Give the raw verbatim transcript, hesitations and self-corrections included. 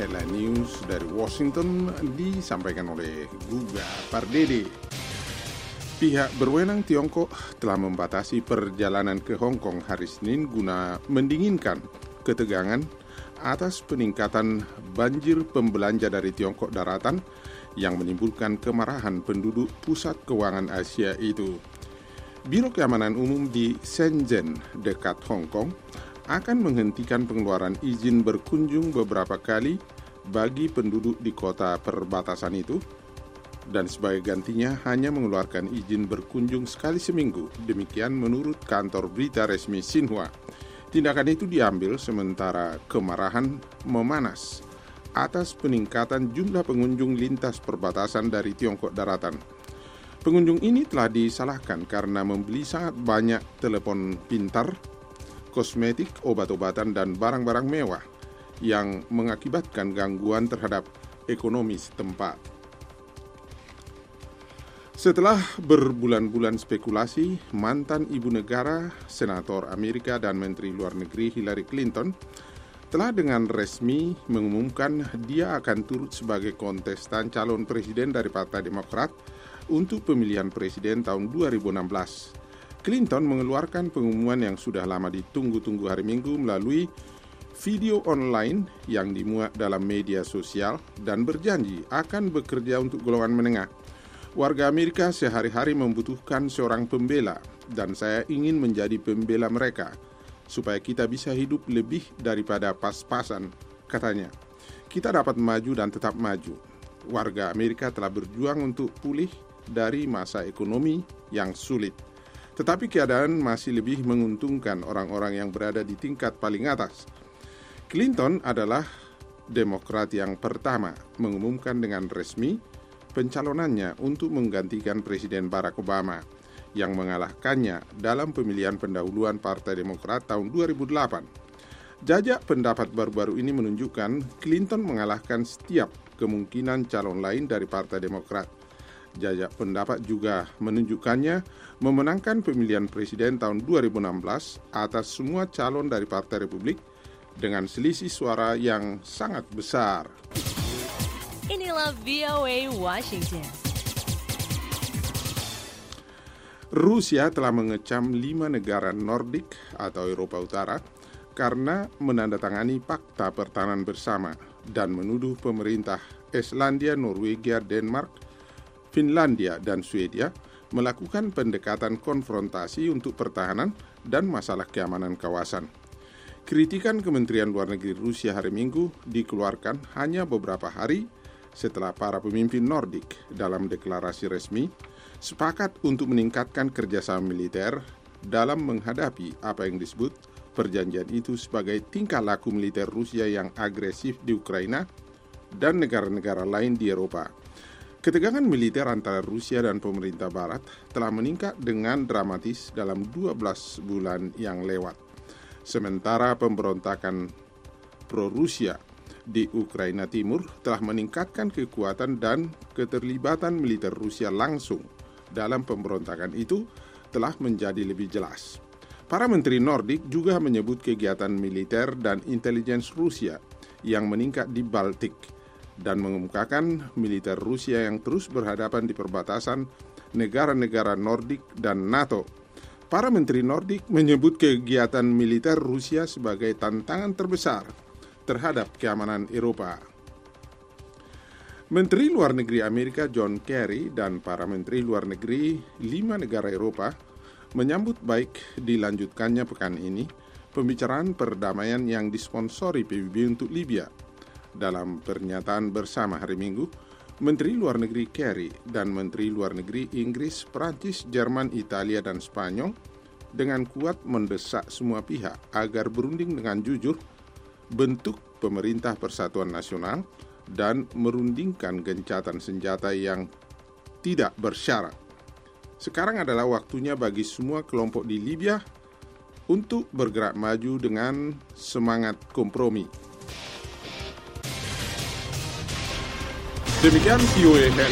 Headline News dari Washington disampaikan oleh Guga Pardede. Pihak berwenang Tiongkok telah membatasi perjalanan ke Hong Kong hari Senin guna mendinginkan ketegangan atas peningkatan banjir pembelanja dari Tiongkok daratan yang menimbulkan kemarahan penduduk pusat keuangan Asia itu. Biro Keamanan Umum di Shenzhen dekat Hong Kong akan menghentikan pengeluaran izin berkunjung beberapa kali bagi penduduk di kota perbatasan itu dan sebagai gantinya hanya mengeluarkan izin berkunjung sekali seminggu. Demikian menurut kantor berita resmi Xinhua. Tindakan itu diambil sementara kemarahan memanas atas peningkatan jumlah pengunjung lintas perbatasan dari Tiongkok daratan. Pengunjung ini telah disalahkan karena membeli sangat banyak telepon pintar, kosmetik, obat-obatan, dan barang-barang mewah yang mengakibatkan gangguan terhadap ekonomi setempat. Setelah berbulan-bulan spekulasi, mantan ibu negara, senator Amerika, dan Menteri Luar Negeri Hillary Clinton telah dengan resmi mengumumkan dia akan turut sebagai kontestan calon presiden dari Partai Demokrat untuk pemilihan presiden tahun dua ribu enam belas. Clinton mengeluarkan pengumuman yang sudah lama ditunggu-tunggu hari Minggu melalui video online yang dimuat dalam media sosial dan berjanji akan bekerja untuk golongan menengah. Warga Amerika sehari-hari membutuhkan seorang pembela dan saya ingin menjadi pembela mereka supaya kita bisa hidup lebih daripada pas-pasan, katanya. Kita dapat maju dan tetap maju. Warga Amerika telah berjuang untuk pulih dari masa ekonomi yang sulit. Tetapi keadaan masih lebih menguntungkan orang-orang yang berada di tingkat paling atas. Clinton adalah Demokrat yang pertama mengumumkan dengan resmi pencalonannya untuk menggantikan Presiden Barack Obama yang mengalahkannya dalam pemilihan pendahuluan Partai Demokrat tahun dua ribu delapan. Jajak pendapat baru-baru ini menunjukkan Clinton mengalahkan setiap kemungkinan calon lain dari Partai Demokrat. Jajak pendapat juga menunjukkannya memenangkan pemilihan presiden tahun dua ribu enam belas atas semua calon dari Partai Republik dengan selisih suara yang sangat besar. Inilah V O A Washington. Rusia telah mengecam lima negara Nordik atau Eropa Utara karena menandatangani fakta pertahanan bersama dan menuduh pemerintah Islandia, Norwegia, Denmark, Finlandia, dan Swedia melakukan pendekatan konfrontasi untuk pertahanan dan masalah keamanan kawasan. Kritikan Kementerian Luar Negeri Rusia hari Minggu dikeluarkan hanya beberapa hari setelah para pemimpin Nordik dalam deklarasi resmi sepakat untuk meningkatkan kerjasama militer dalam menghadapi apa yang disebut perjanjian itu sebagai tingkah laku militer Rusia yang agresif di Ukraina dan negara-negara lain di Eropa. Ketegangan militer antara Rusia dan pemerintah Barat telah meningkat dengan dramatis dalam dua belas bulan yang lewat. Sementara pemberontakan pro-Rusia di Ukraina Timur telah meningkatkan kekuatan dan keterlibatan militer Rusia langsung dalam pemberontakan itu telah menjadi lebih jelas. Para menteri Nordik juga menyebut kegiatan militer dan intelijen Rusia yang meningkat di Baltik dan mengemukakan militer Rusia yang terus berhadapan di perbatasan negara-negara Nordik dan NATO. Para menteri Nordik menyebut kegiatan militer Rusia sebagai tantangan terbesar terhadap keamanan Eropa. Menteri Luar Negeri Amerika John Kerry dan para menteri luar negeri lima negara Eropa menyambut baik dilanjutkannya pekan ini pembicaraan perdamaian yang disponsori P B B untuk Libya. Dalam pernyataan bersama hari Minggu, Menteri Luar Negeri Kerry dan Menteri Luar Negeri Inggris, Prancis, Jerman, Italia, dan Spanyol dengan kuat mendesak semua pihak agar berunding dengan jujur bentuk pemerintah persatuan nasional dan merundingkan gencatan senjata yang tidak bersyarat. Sekarang adalah waktunya bagi semua kelompok di Libya untuk bergerak maju dengan semangat kompromi. Demikian V O A